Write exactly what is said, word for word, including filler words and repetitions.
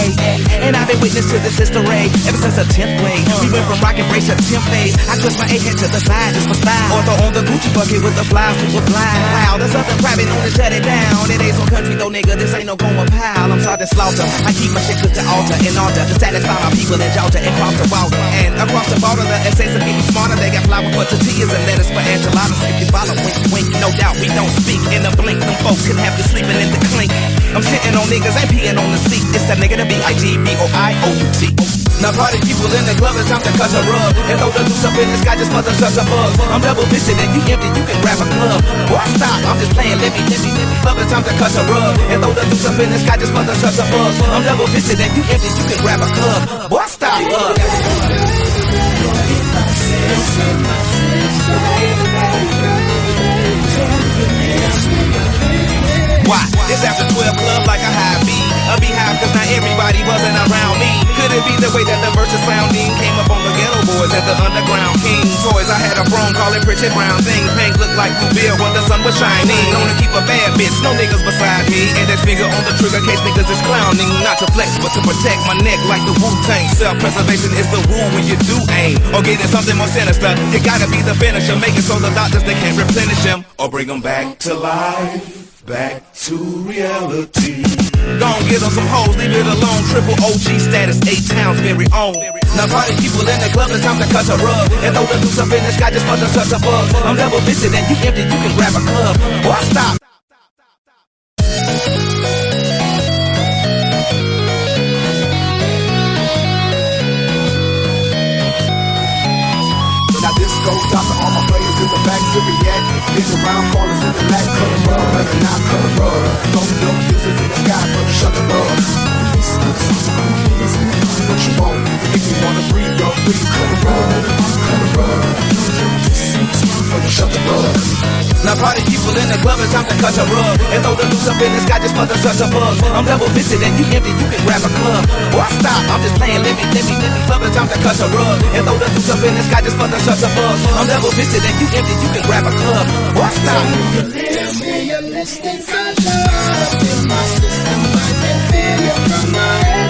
way. And I've been witness to this history ever since the tenth grade. We went from rock and brace to temp phase. I twist my A head to the side just for style. Or throw on the Gucci bucket with the flies super fly. Wow, there's something private known to shut it down. It ain't so country though, nigga, this ain't no going pile. I'm sorry to slaughter. I keep my shit cooked to altar and altar to satisfy my people in Georgia and cross the water. And across the border, the essays of getting smarter. They got flour for tortillas and lettuce for enchiladas. If you follow, wink, wink, no doubt we don't speak in a blink. Them folks can have you sleeping in the clink. I'm shitting on niggas, ain't peeing on the seat. It's that nigga to B I G B O I O U T. Now party people in the club, it's time to cut a rug. And throw the loose up in the sky just for the such a buzz. I'm double fisted and you empty, you can grab a club. Boy, stop, I'm just playing, let me, let me, let me. Club, it's time to cut a rug. And throw the loose up in the sky just for the such a buzz. I'm double fisted and you empty, you can grab a club. Boy, stop, uh. Why? It's after twelve club like a high B. A beehive cause not everybody wasn't around me. Could it be the way that the verse is sounding? Came up on the ghetto boys at the underground king. Toys, I had a throne, call it Pritchett Brown thing. Pink looked like Blue Bill when the sun was shining. Known to keep a bad bitch, no niggas beside me. And that finger on the trigger case niggas is clowning. Not to flex, but to protect my neck like the Wu-Tang. Self-preservation is the rule when you do aim. Or getting something more sinister, you gotta be the finisher. Make it so the doctors, they can't replenish him. Or bring him back to life. Back to reality. Don't get on some hoes, leave it alone. Triple O G status, eight towns very own. Now party people in the club, it's time to cut a rug. And throw the loose up in the sky just for the touch of buzz. I'm double fisted and you empty, you can grab a club. Boy, stop. Now this goes out to all my players in the back to react. Been around corners in the back, cut a rug, better not cut a rug. Don't know kisses in the sky, but shut the rug. What you want? If you wanna breathe, yo, please cut a rug, cut a rug. Shut the rug. Now party people in the club, it's time to cut a rug. And throw the loose up in the sky just for the touch of buzz. I'm double fisted and you empty, you can grab a club. Boy, stop, I'm just playing, let me, let me, let me. Club, it's time to cut a rug. And throw the loose up in the sky just for the touch of buzz. I'm double fisted and you empty, you can grab a club. Boy, stop. You're listening, sunshine. Feel my system, I can feel you from my head.